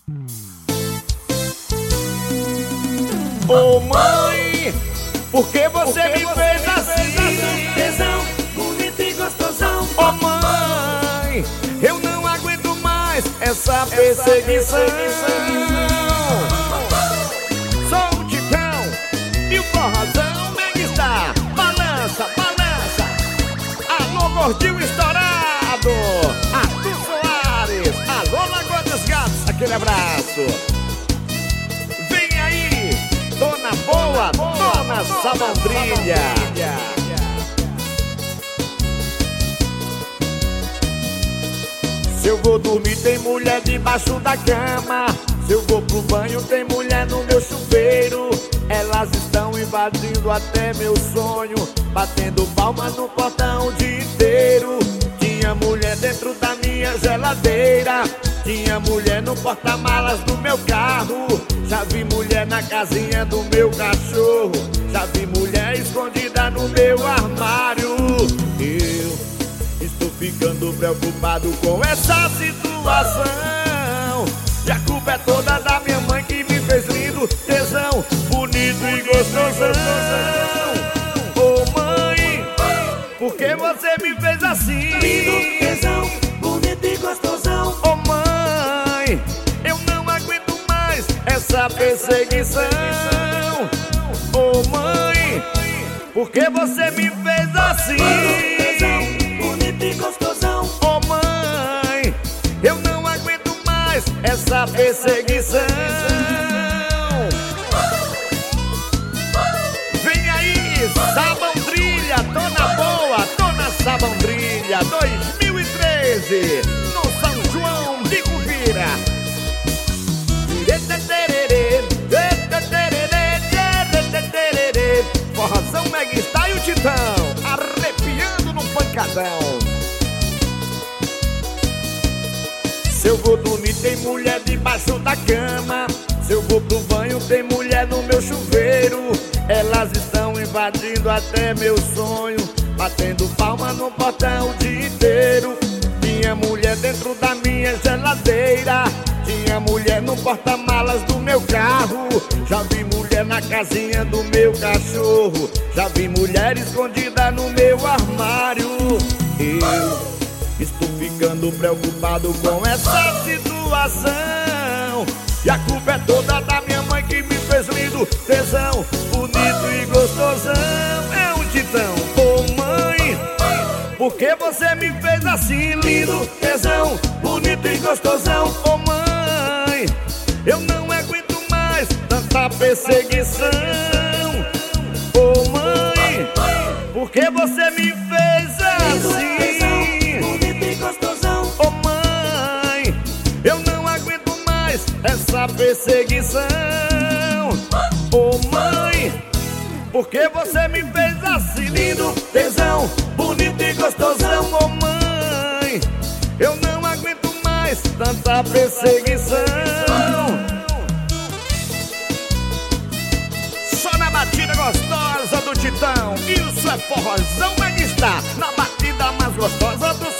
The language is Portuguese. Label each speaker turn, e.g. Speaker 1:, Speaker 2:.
Speaker 1: Ô mãe, por que você me fez assim?
Speaker 2: Tesão, bonito e gostosão.
Speaker 1: Ô mãe, eu não aguento mais essa perseguição. Sou o Titão e o forrozão Megastar. Balança, balança. Alô, gordinho estourado. Arthur Soares. Alô, Lagoa dos Gatos. Aquele abraço. Vem aí, Dona Boa, Dona Salandrilha. Se eu vou dormir tem mulher debaixo da cama. Se eu vou pro banho tem mulher no meu chuveiro. Elas estão invadindo até meu sonho, batendo palma no portão o dia inteiro. Tinha mulher dentro da minha geladeira, tinha mulher no porta-malas do meu carro. Já vi mulher na casinha do meu cachorro, já vi mulher escondida no meu armário. Eu estou ficando preocupado com essa situação, e a culpa é toda da minha mãe que me fez lindo, tesão, bonito e gostosão. Ô mãe, por que você me fez assim?
Speaker 2: Lindo, tesão, bonito e gostosão.
Speaker 1: Ô mãe, eu não aguento mais essa perseguição. Ô mãe, por que você me fez assim?
Speaker 2: Tesão, bonito e gostosão.
Speaker 1: Ô mãe, eu não aguento mais essa perseguição. Vem aí, Sabandrilha, Dona Boa, Dona Sabandrilha 2013, no São João de Cuvira. Forrozão Megastar e o Titão, arrepiando no pancadão. Se eu vou dormir tem mulher debaixo da cama, se eu vou pro banho tem mulher no meu chuveiro. Elas estão invadindo até meu sonho, batendo palma no portão o dia inteiro. Tinha mulher dentro da minha geladeira, tinha mulher no porta-malas do meu carro. Já vi mulher na casinha do meu cachorro, já vi mulher escondida no meu armário. Eu estou ficando preocupado com essa situação, e a culpa é toda da minha mãe que me fez lindo, tesão, bonito e gostosão. É um Titão. Ô mãe, por que você me fez assim? Lindo, tesão, bonito e gostosão. Ô mãe, eu não aguento mais tanta perseguição. Ô mãe, por que você me fez assim?
Speaker 2: Bonito e gostosão.
Speaker 1: Ô mãe, eu não aguento mais essa perseguição. Ô mãe, por que você me fez assim? Lindo, tesão, bonito e gostosão. Ô mãe, eu não aguento mais tanta perseguição. Só na batida gostosa do Titão, isso é Forrozão Megastar, na batida mais gostosa do